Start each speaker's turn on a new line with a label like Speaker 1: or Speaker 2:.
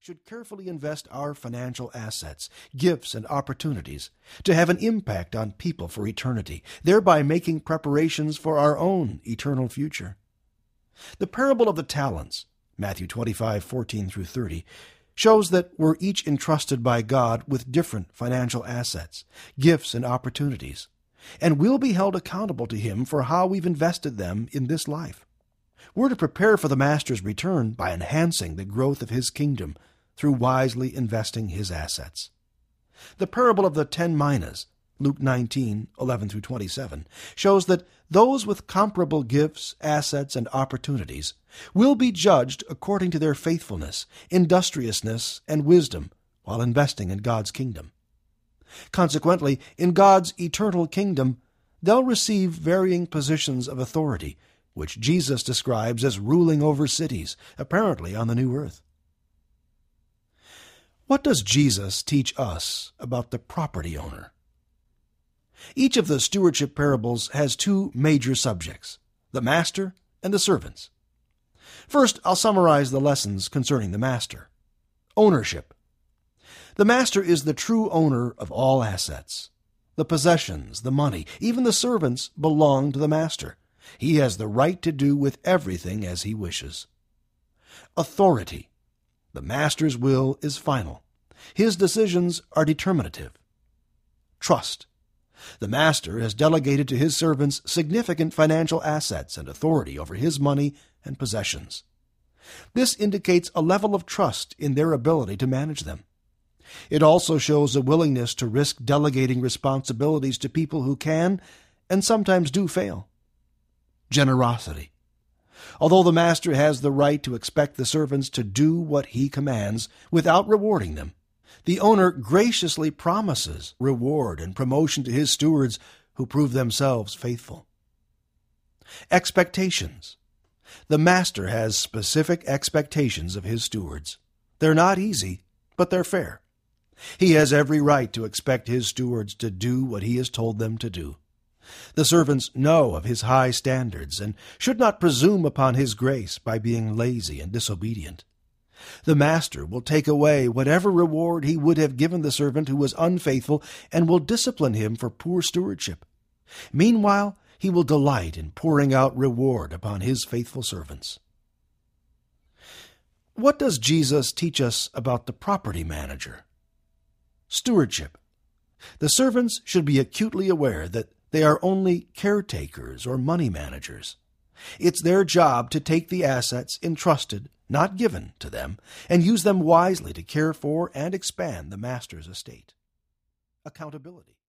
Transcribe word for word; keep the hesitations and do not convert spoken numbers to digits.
Speaker 1: should carefully invest our financial assets, gifts, and opportunities to have an impact on people for eternity, thereby making preparations for our own eternal future. The parable of the talents, Matthew twenty-five, fourteen through thirty, shows that we're each entrusted by God with different financial assets, gifts, and opportunities, and we'll be held accountable to Him for how we've invested them in this life. We're to prepare for the Master's return by enhancing the growth of His kingdom through wisely investing His assets. The parable of the ten minas, Luke nineteen, eleven through twenty-seven, shows that those with comparable gifts, assets, and opportunities will be judged according to their faithfulness, industriousness, and wisdom while investing in God's kingdom. Consequently, in God's eternal kingdom, they'll receive varying positions of authority, which Jesus describes as ruling over cities, apparently on the new earth. What does Jesus teach us about the property owner? Each of the stewardship parables has two major subjects, the master and the servants. First, I'll summarize the lessons concerning the master. Ownership. The master is the true owner of all assets. The possessions, the money, even the servants belong to the master. He has the right to do with everything as he wishes. Authority. The master's will is final. His decisions are determinative. Trust. The master has delegated to his servants significant financial assets and authority over his money and possessions. This indicates a level of trust in their ability to manage them. It also shows a willingness to risk delegating responsibilities to people who can and sometimes do fail. Generosity. Although the master has the right to expect the servants to do what he commands without rewarding them, the owner graciously promises reward and promotion to his stewards who prove themselves faithful. Expectations. The master has specific expectations of his stewards. They're not easy, but they're fair. He has every right to expect his stewards to do what he has told them to do. The servants know of his high standards and should not presume upon his grace by being lazy and disobedient. The master will take away whatever reward he would have given the servant who was unfaithful and will discipline him for poor stewardship. Meanwhile, he will delight in pouring out reward upon his faithful servants. What does Jesus teach us about the property manager? Stewardship. The servants should be acutely aware that they are only caretakers or money managers. It's their job to take the assets entrusted, not given, to them, and use them wisely to care for and expand the master's estate. Accountability.